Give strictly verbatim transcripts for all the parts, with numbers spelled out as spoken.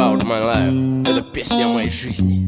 About My Life. Это песня о моей жизни.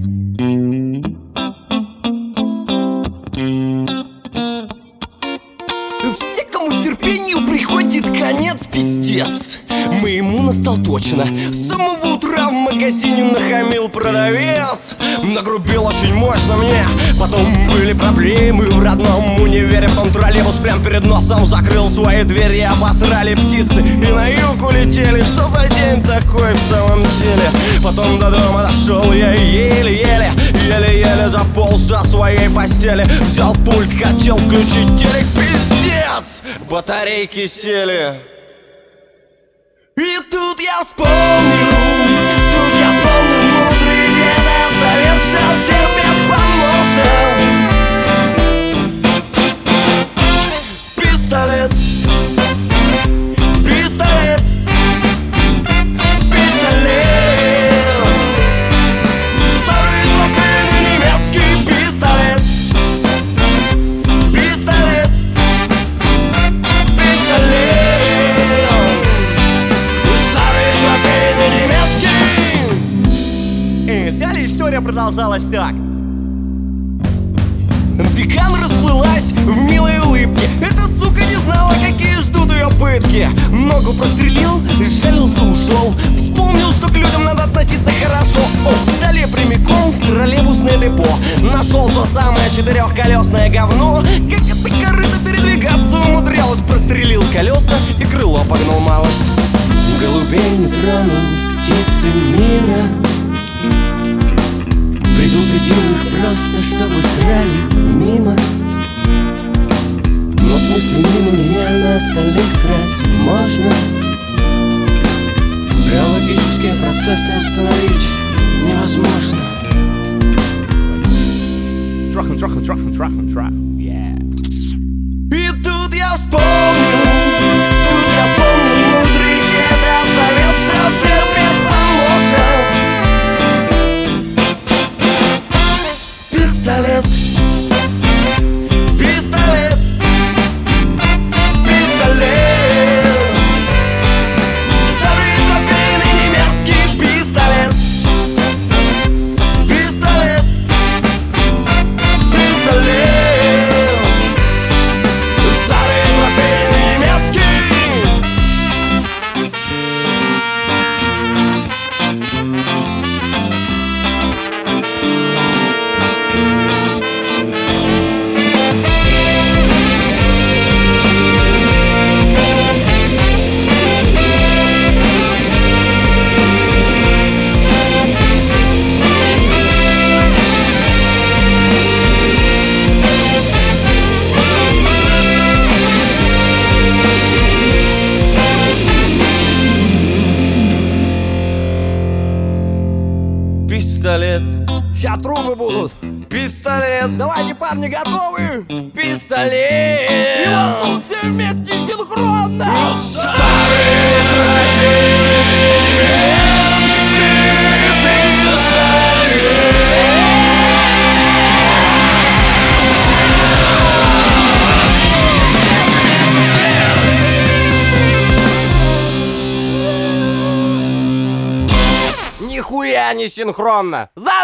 Всякому терпению приходит конец, пиздец. Моему настал точно. С самого утра в магазине нахамил продавец. Нагрубил очень мощно мне. Потом были проблемы в родном универе. Потом троллейбус прям перед носом закрыл свои двери. Обосрали птицы и на юг улетели. Что за день такой в самом деле? Потом до дома дошел я еле-еле, еле-еле дополз до своей постели. Взял пульт, хотел включить телек, пиздец, батарейки сели. И тут я вспомнил, тут я вспомнил мудрый деда совет, чтоб себе помочь. Пистолет, пистолет, пистолет. Старый трофейный немецкий пистолет. Пистолет, пистолет. И далее история продолжалась так. Декан расплылась в милой улыбке. Эта сука не знала, какие ждут ее пытки. Ногу прострелил, жалился, ушел. Вспомнил, что к людям надо относиться хорошо. О, далее прямиком в троллейбусное депо. Нашел то самое четырехколесное говно. Как это корыто передвигаться умудрялось. Прострелил колеса и крыло погнал малость. Голубей не тронул, птицы мира. Предупредил их просто, чтобы срали мимо. Но в смысле мимо меня на остальных срать можно. Биологические процессы остановить невозможно. Трахну, трахну, трахну, трахну, трахну, yeah. И тут я вспомнил, тут я вспомнил мудрый деда совет, чтоб терпеть поможет. Пистолет, пистолет, пистолет. Старый трофейный немецкий пистолет. Пистолет, пистолет. Старый трофейный немецкий. Пистолет. Ща трубы будут. Пистолет. Давайте, парни, готовы? Пистолет. И вот тут все вместе синхронно. Старый трофейный пистолет. Нихуя не синхронно. За